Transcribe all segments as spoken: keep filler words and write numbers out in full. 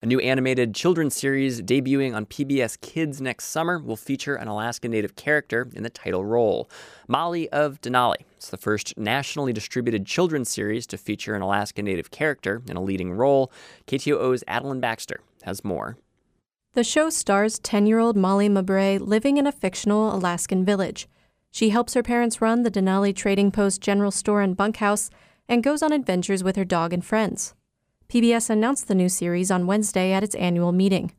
new animated children's series debuting on P B S Kids next summer will feature an Alaska Native character in the title role. Molly of Denali. It's the first nationally distributed children's series to feature an Alaska Native character in a leading role. K T O O's Adeline Baxter has more. The show stars ten-year-old Molly Mabray living in a fictional Alaskan village. She helps her parents run the Denali Trading Post General Store and Bunkhouse and goes on adventures with her dog and friends. P B S announced the new series on Wednesday at its annual meeting.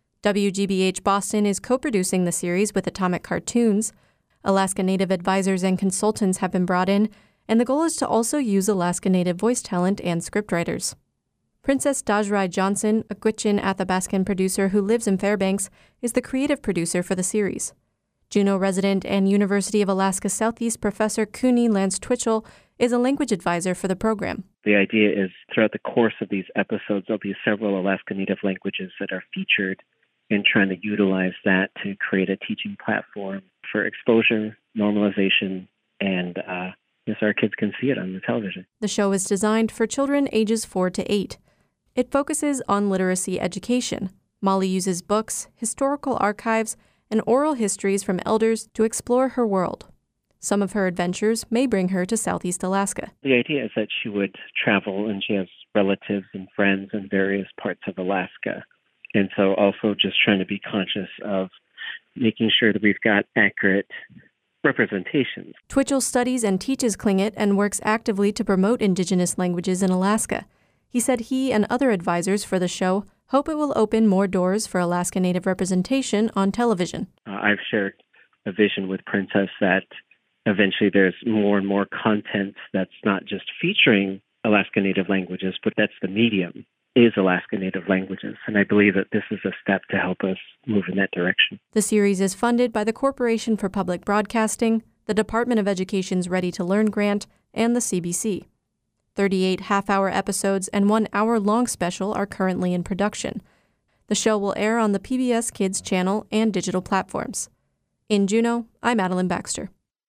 W G B H Boston is co-producing the series with Atomic Cartoons. Alaska Native advisors and consultants have been brought in, and the goal is to also use Alaska Native voice talent and scriptwriters. Princess Dajrai Johnson, a Gwich'in Athabascan producer who lives in Fairbanks, is the creative producer for the series. Juneau resident and University of Alaska Southeast professor Cooney Lance Twitchell is a language advisor for the program. The idea is throughout the course of these episodes, there'll be several Alaska Native languages that are featured, and trying to utilize that to create a teaching platform for exposure, normalization, and uh, yes, our kids can see it on the television. The show is designed for children ages four to eight. It focuses on literacy education. Molly uses books, historical archives, and oral histories from elders to explore her world. Some of her adventures may bring her to Southeast Alaska. The idea is that she would travel, and she has relatives and friends in various parts of Alaska. And so also just trying to be conscious of making sure that we've got accurate representations. Twitchell studies and teaches Tlingit and works actively to promote Indigenous languages in Alaska. He said he and other advisors for the show hope it will open more doors for Alaska Native representation on television. Uh, I've shared a vision with Princess that eventually there's more and more content that's not just featuring Alaska Native languages, but that's the medium, is Alaska Native languages. And I believe that this is a step to help us move in that direction. The series is funded by the Corporation for Public Broadcasting, the Department of Education's Ready to Learn grant, and the C B C. thirty-eight half-hour episodes and one hour-long special are currently in production. The show will air on the P B S Kids channel and digital platforms. In Juneau, I'm Adeline Baxter.